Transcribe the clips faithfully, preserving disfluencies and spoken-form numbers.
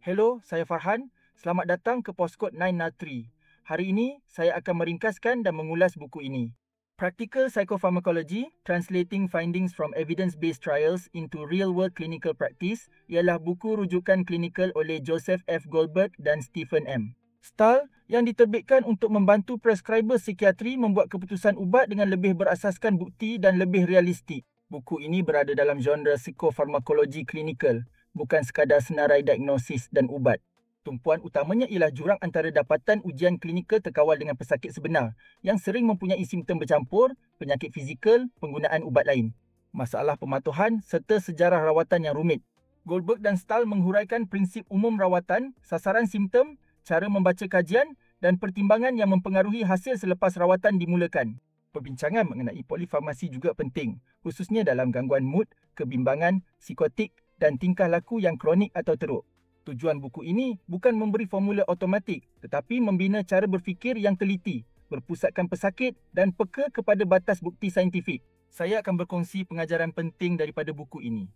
Hello, saya Farhan. Selamat datang ke Postcode sembilan nol tiga. Hari ini, saya akan meringkaskan dan mengulas buku ini. Practical Psychopharmacology, Translating Findings from Evidence-Based Trials into Real-World Clinical Practice ialah buku rujukan klinikal oleh Joseph F. Goldberg dan Stephen M. Stahl yang diterbitkan untuk membantu prescriber psikiatri membuat keputusan ubat dengan lebih berasaskan bukti dan lebih realistik. Buku ini berada dalam genre psikofarmakologi klinikal, bukan sekadar senarai diagnosis dan ubat. Tumpuan utamanya ialah jurang antara dapatan ujian klinikal terkawal dengan pesakit sebenar yang sering mempunyai simptom bercampur, penyakit fizikal, penggunaan ubat lain, masalah pematuhan serta sejarah rawatan yang rumit. Goldberg dan Stahl menghuraikan prinsip umum rawatan, sasaran simptom, cara membaca kajian dan pertimbangan yang mempengaruhi hasil selepas rawatan dimulakan. Perbincangan mengenai polifarmasi juga penting, khususnya dalam gangguan mood, kebimbangan, psikotik dan tingkah laku yang kronik atau teruk. Tujuan buku ini bukan memberi formula automatik, tetapi membina cara berfikir yang teliti, berpusatkan pesakit dan peka kepada batas bukti saintifik. Saya akan berkongsi pengajaran penting daripada buku ini.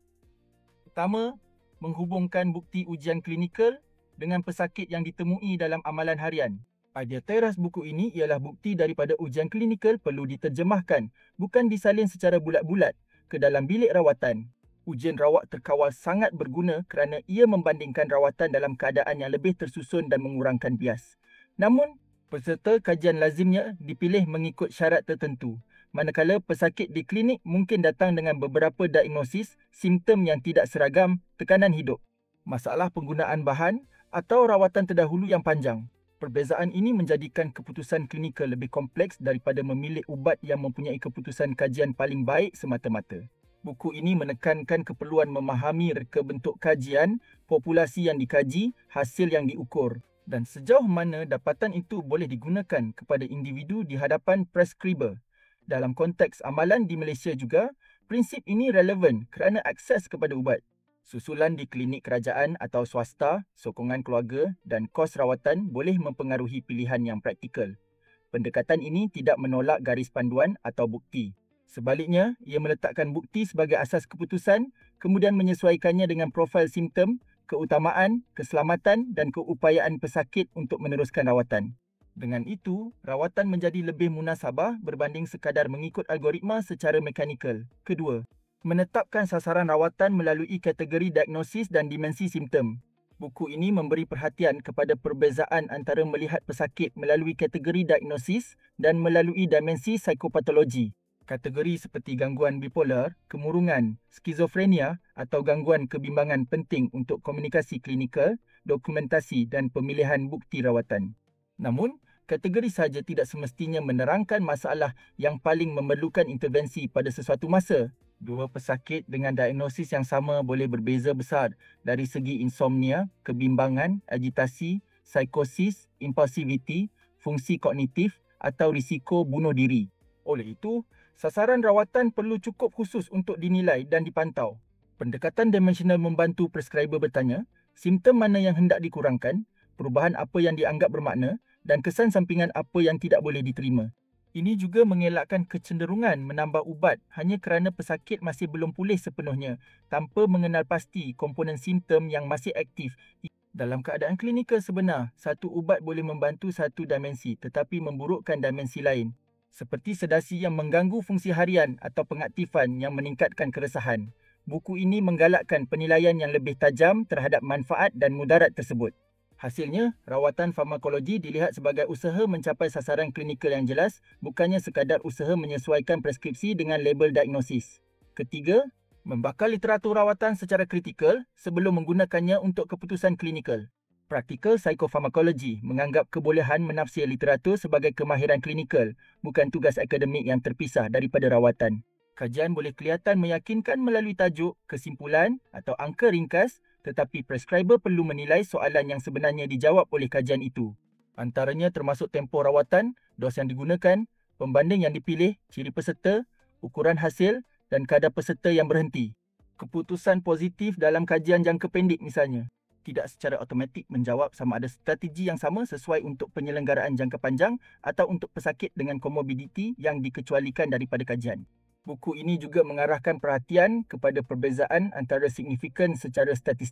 Pertama, menghubungkan bukti ujian klinikal dengan pesakit yang ditemui dalam amalan harian. Idea teras buku ini ialah bukti daripada ujian klinikal perlu diterjemahkan, bukan disalin secara bulat-bulat ke dalam bilik rawatan. Ujian rawat terkawal sangat berguna kerana ia membandingkan rawatan dalam keadaan yang lebih tersusun dan mengurangkan bias. Namun, peserta kajian lazimnya dipilih mengikut syarat tertentu, manakala pesakit di klinik mungkin datang dengan beberapa diagnosis, simptom yang tidak seragam, tekanan hidup, masalah penggunaan bahan atau rawatan terdahulu yang panjang. Perbezaan ini menjadikan keputusan klinikal lebih kompleks daripada memilih ubat yang mempunyai keputusan kajian paling baik semata-mata. Buku ini menekankan keperluan memahami reka bentuk kajian, populasi yang dikaji, hasil yang diukur dan sejauh mana dapatan itu boleh digunakan kepada individu di hadapan prescriber. Dalam konteks amalan di Malaysia juga, prinsip ini relevan kerana akses kepada ubat. Susulan di klinik kerajaan atau swasta, sokongan keluarga dan kos rawatan boleh mempengaruhi pilihan yang praktikal. Pendekatan ini tidak menolak garis panduan atau bukti. Sebaliknya, ia meletakkan bukti sebagai asas keputusan, kemudian menyesuaikannya dengan profil simptom, keutamaan, keselamatan dan keupayaan pesakit untuk meneruskan rawatan. Dengan itu, rawatan menjadi lebih munasabah berbanding sekadar mengikut algoritma secara mekanikal. Kedua, menetapkan sasaran rawatan melalui kategori diagnosis dan dimensi simptom. Buku ini memberi perhatian kepada perbezaan antara melihat pesakit melalui kategori diagnosis dan melalui dimensi psikopatologi. Kategori seperti gangguan bipolar, kemurungan, skizofrenia atau gangguan kebimbangan penting untuk komunikasi klinikal, dokumentasi dan pemilihan bukti rawatan. Namun, kategori sahaja tidak semestinya menerangkan masalah yang paling memerlukan intervensi pada sesuatu masa. Dua pesakit dengan diagnosis yang sama boleh berbeza besar dari segi insomnia, kebimbangan, agitasi, psikosis, impulsiviti, fungsi kognitif atau risiko bunuh diri. Oleh itu, sasaran rawatan perlu cukup khusus untuk dinilai dan dipantau. Pendekatan dimensional membantu prescriber bertanya, simptom mana yang hendak dikurangkan, perubahan apa yang dianggap bermakna dan kesan sampingan apa yang tidak boleh diterima. Ini juga mengelakkan kecenderungan menambah ubat hanya kerana pesakit masih belum pulih sepenuhnya tanpa mengenal pasti komponen simptom yang masih aktif. Dalam keadaan klinikal sebenar, satu ubat boleh membantu satu dimensi tetapi memburukkan dimensi lain, seperti sedasi yang mengganggu fungsi harian atau pengaktifan yang meningkatkan keresahan. Buku ini menggalakkan penilaian yang lebih tajam terhadap manfaat dan mudarat tersebut. Hasilnya, rawatan farmakologi dilihat sebagai usaha mencapai sasaran klinikal yang jelas, bukannya sekadar usaha menyesuaikan preskripsi dengan label diagnosis. Ketiga, membakar literatur rawatan secara kritikal sebelum menggunakannya untuk keputusan klinikal. Practical Psychopharmacology menganggap kebolehan menafsir literatur sebagai kemahiran klinikal, bukan tugas akademik yang terpisah daripada rawatan. Kajian boleh kelihatan meyakinkan melalui tajuk, kesimpulan atau angka ringkas, tetapi prescriber perlu menilai soalan yang sebenarnya dijawab oleh kajian itu. Antaranya termasuk tempoh rawatan, dos yang digunakan, pembanding yang dipilih, ciri peserta, ukuran hasil dan kadar peserta yang berhenti. Keputusan positif dalam kajian jangka pendek misalnya, tidak secara automatik menjawab sama ada strategi yang sama sesuai untuk penyelenggaraan jangka panjang atau untuk pesakit dengan komorbiditi yang dikecualikan daripada kajian. Buku ini juga mengarahkan perhatian kepada perbezaan antara signifikan secara statistik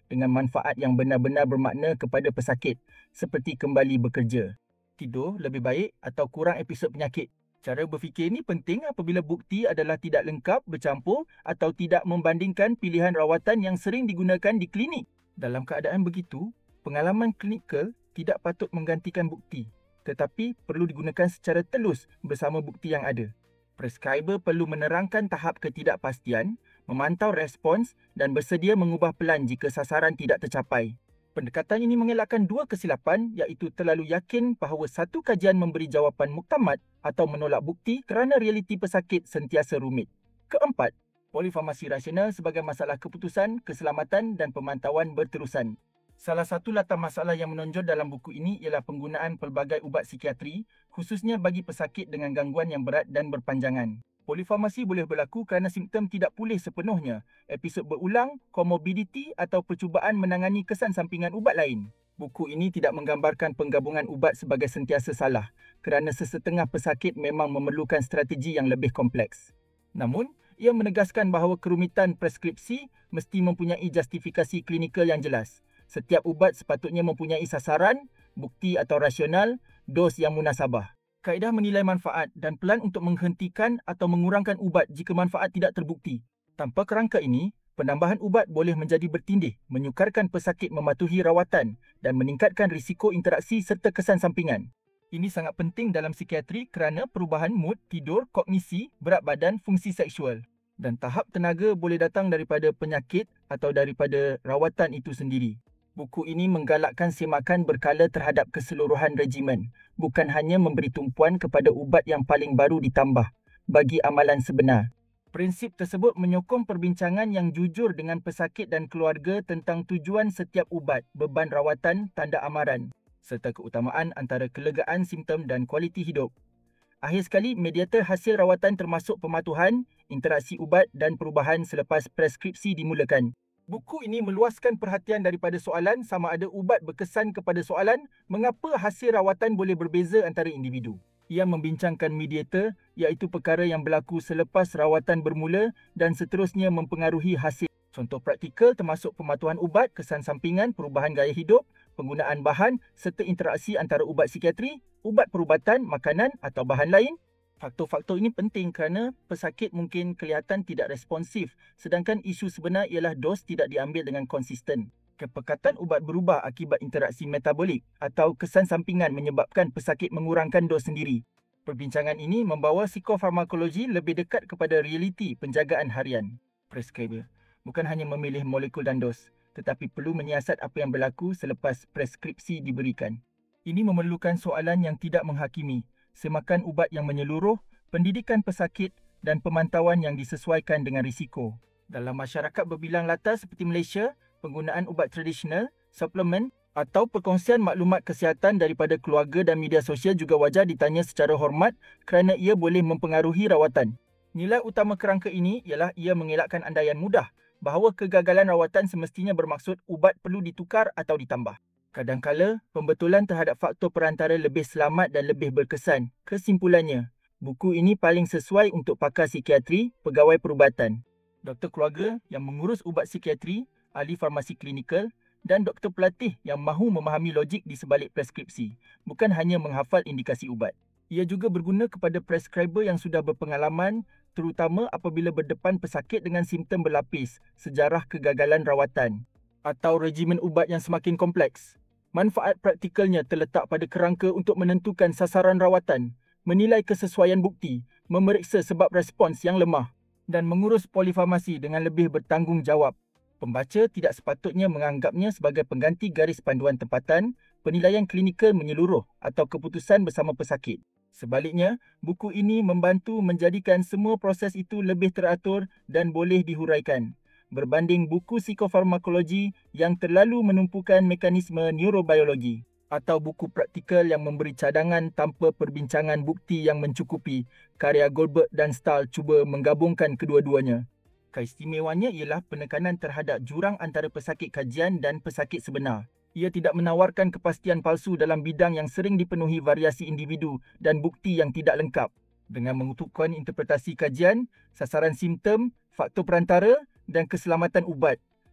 dengan manfaat yang benar-benar bermakna kepada pesakit, seperti kembali bekerja, tidur lebih baik atau kurang episod penyakit. Cara berfikir ini penting apabila bukti adalah tidak lengkap, bercampur atau tidak membandingkan pilihan rawatan yang sering digunakan di klinik. Dalam keadaan begitu, pengalaman klinikal tidak patut menggantikan bukti, tetapi perlu digunakan secara telus bersama bukti yang ada. Prescriber perlu menerangkan tahap ketidakpastian, memantau respons dan bersedia mengubah pelan jika sasaran tidak tercapai. Pendekatan ini mengelakkan dua kesilapan iaitu terlalu yakin bahawa satu kajian memberi jawapan muktamad atau menolak bukti kerana realiti pesakit sentiasa rumit. Keempat, polifarmasi rasional sebagai masalah keputusan, keselamatan dan pemantauan berterusan. Salah satu latar masalah yang menonjol dalam buku ini ialah penggunaan pelbagai ubat psikiatri, khususnya bagi pesakit dengan gangguan yang berat dan berpanjangan. Polifarmasi boleh berlaku kerana simptom tidak pulih sepenuhnya, episod berulang, komorbiditi atau percubaan menangani kesan sampingan ubat lain. Buku ini tidak menggambarkan penggabungan ubat sebagai sentiasa salah, kerana sesetengah pesakit memang memerlukan strategi yang lebih kompleks. Namun, ia menegaskan bahawa kerumitan preskripsi mesti mempunyai justifikasi klinikal yang jelas. Setiap ubat sepatutnya mempunyai sasaran, bukti atau rasional, dos yang munasabah. Kaedah menilai manfaat dan pelan untuk menghentikan atau mengurangkan ubat jika manfaat tidak terbukti. Tanpa kerangka ini, penambahan ubat boleh menjadi bertindih, menyukarkan pesakit mematuhi rawatan dan meningkatkan risiko interaksi serta kesan sampingan. Ini sangat penting dalam psikiatri kerana perubahan mood, tidur, kognisi, berat badan, fungsi seksual. Dan tahap tenaga boleh datang daripada penyakit atau daripada rawatan itu sendiri. Buku ini menggalakkan semakan berkala terhadap keseluruhan regimen, bukan hanya memberi tumpuan kepada ubat yang paling baru ditambah bagi amalan sebenar. Prinsip tersebut menyokong perbincangan yang jujur dengan pesakit dan keluarga tentang tujuan setiap ubat, beban rawatan, tanda amaran, serta keutamaan antara kelegaan simptom dan kualiti hidup. Akhir sekali, mediator hasil rawatan termasuk pematuhan, interaksi ubat dan perubahan selepas preskripsi dimulakan. Buku ini meluaskan perhatian daripada soalan sama ada ubat berkesan kepada soalan mengapa hasil rawatan boleh berbeza antara individu. Ia membincangkan mediator iaitu perkara yang berlaku selepas rawatan bermula dan seterusnya mempengaruhi hasil. Contoh praktikal termasuk pematuhan ubat, kesan sampingan, perubahan gaya hidup, penggunaan bahan serta interaksi antara ubat psikiatri, ubat perubatan, makanan atau bahan lain. Faktor-faktor ini penting kerana pesakit mungkin kelihatan tidak responsif sedangkan isu sebenar ialah dos tidak diambil dengan konsisten. Kepekatan ubat berubah akibat interaksi metabolik atau kesan sampingan menyebabkan pesakit mengurangkan dos sendiri. Perbincangan ini membawa psikofarmakologi lebih dekat kepada realiti penjagaan harian. Prescriber bukan hanya memilih molekul dan dos, tetapi perlu menyiasat apa yang berlaku selepas preskripsi diberikan. Ini memerlukan soalan yang tidak menghakimi, semakan ubat yang menyeluruh, pendidikan pesakit dan pemantauan yang disesuaikan dengan risiko. Dalam masyarakat berbilang latar seperti Malaysia, penggunaan ubat tradisional, suplemen atau perkongsian maklumat kesihatan daripada keluarga dan media sosial juga wajar ditanya secara hormat kerana ia boleh mempengaruhi rawatan. Nilai utama kerangka ini ialah ia mengelakkan andaian mudah bahawa kegagalan rawatan semestinya bermaksud ubat perlu ditukar atau ditambah. Kadangkala, pembetulan terhadap faktor perantara lebih selamat dan lebih berkesan. Kesimpulannya, buku ini paling sesuai untuk pakar psikiatri, pegawai perubatan, doktor keluarga yang mengurus ubat psikiatri, ahli farmasi klinikal dan doktor pelatih yang mahu memahami logik di sebalik preskripsi, bukan hanya menghafal indikasi ubat. Ia juga berguna kepada prescriber yang sudah berpengalaman, terutama apabila berdepan pesakit dengan simptom berlapis, sejarah kegagalan rawatan atau regimen ubat yang semakin kompleks. Manfaat praktikalnya terletak pada kerangka untuk menentukan sasaran rawatan, menilai kesesuaian bukti, memeriksa sebab respons yang lemah dan mengurus polifarmasi dengan lebih bertanggungjawab. Pembaca tidak sepatutnya menganggapnya sebagai pengganti garis panduan tempatan, penilaian klinikal menyeluruh atau keputusan bersama pesakit. Sebaliknya, buku ini membantu menjadikan semua proses itu lebih teratur dan boleh dihuraikan, berbanding buku psikofarmakologi yang terlalu menumpukan mekanisme neurobiologi atau buku praktikal yang memberi cadangan tanpa perbincangan bukti yang mencukupi. Karya Goldberg dan Stahl cuba menggabungkan kedua-duanya. Keistimewaannya ialah penekanan terhadap jurang antara pesakit kajian dan pesakit sebenar. Ia tidak menawarkan kepastian palsu dalam bidang yang sering dipenuhi variasi individu dan bukti yang tidak lengkap. Dengan mengutuhkan interpretasi kajian, sasaran simptom, faktor perantara dan keselamatan ubat,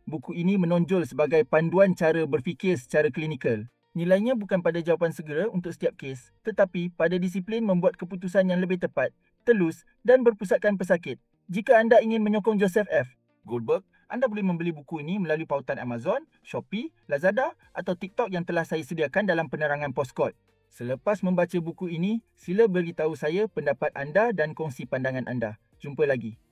buku ini menonjol sebagai panduan cara berfikir secara klinikal. Nilainya bukan pada jawapan segera untuk setiap kes, tetapi pada disiplin membuat keputusan yang lebih tepat, telus dan berpusatkan pesakit. Jika anda ingin menyokong Joseph F. Goldberg, anda boleh membeli buku ini melalui pautan Amazon, Shopee, Lazada atau TikTok yang telah saya sediakan dalam penerangan Postkod. Selepas membaca buku ini, sila beritahu saya pendapat anda dan kongsi pandangan anda. Jumpa lagi.